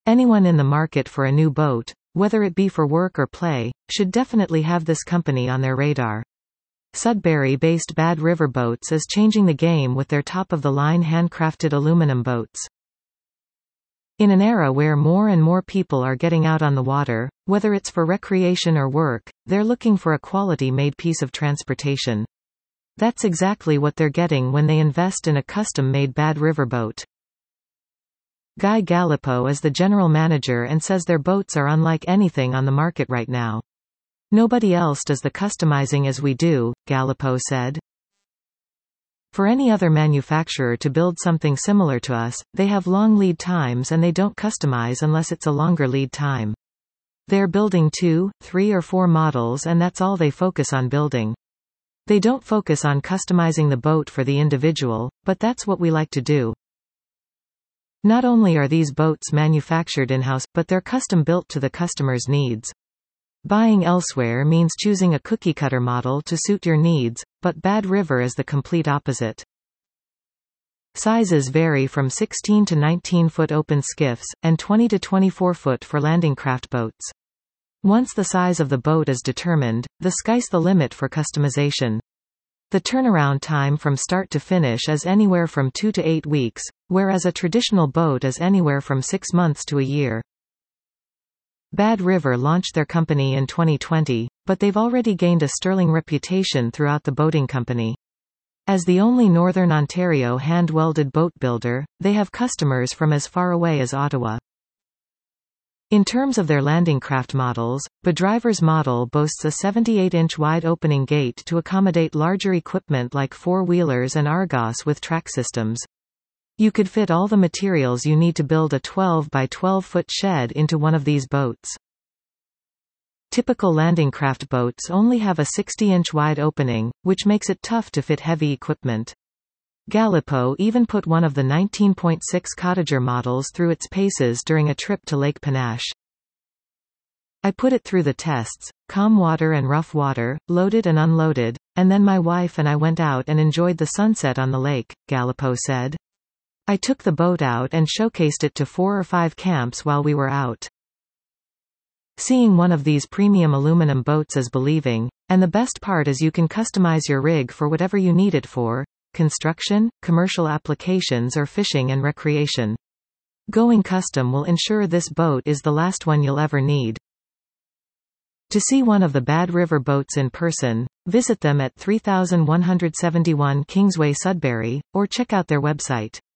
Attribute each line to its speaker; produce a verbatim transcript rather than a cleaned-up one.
Speaker 1: Anyone in the market for a new boat, whether it be for work or play, should definitely have this company on their radar. Sudbury-based Bad River Boats is changing the game with their top-of-the-line handcrafted aluminum boats. In an era where more and more people are getting out on the water, whether it's for recreation or work, they're looking for a quality-made piece of transportation. That's exactly what they're getting when they invest in a custom-made Bad River boat. Guy Gallipo is the general manager and says their boats are unlike anything on the market right now. Nobody else does the customizing as we do, Gallipo said. For any other manufacturer to build something similar to us, they have long lead times and they don't customize unless it's a longer lead time. They're building two, three or four models and that's all they focus on building. They don't focus on customizing the boat for the individual, but that's what we like to do. Not only are these boats manufactured in-house, but they're custom-built to the customer's needs. Buying elsewhere means choosing a cookie-cutter model to suit your needs, but Bad River is the complete opposite. Sizes vary from sixteen to nineteen foot open skiffs, and twenty to twenty-four foot for landing craft boats. Once the size of the boat is determined, the sky's the limit for customization. The turnaround time from start to finish is anywhere from two to eight weeks, whereas a traditional boat is anywhere from six months to a year. Bad River launched their company in twenty twenty, but they've already gained a sterling reputation throughout the boating company. As the only Northern Ontario hand-welded boat builder, they have customers from as far away as Ottawa. In terms of their landing craft models, Badriver's model boasts a seventy-eight inch wide opening gate to accommodate larger equipment like four-wheelers and Argos with track systems. You could fit all the materials you need to build a twelve by twelve foot shed into one of these boats. Typical landing craft boats only have a sixty inch wide opening, which makes it tough to fit heavy equipment. Gallipo even put one of the nineteen point six Cottager models through its paces during a trip to Lake Panache. I put it through the tests, calm water and rough water, loaded and unloaded, and then my wife and I went out and enjoyed the sunset on the lake, Gallipo said. I took the boat out and showcased it to four or five camps while we were out. Seeing one of these premium aluminum boats is believing, and the best part is you can customize your rig for whatever you need it for: construction, commercial applications or fishing and recreation. Going custom will ensure this boat is the last one you'll ever need. To see one of the Bad River boats in person, visit them at three thousand one hundred seventy-one Kingsway Sudbury, or check out their website.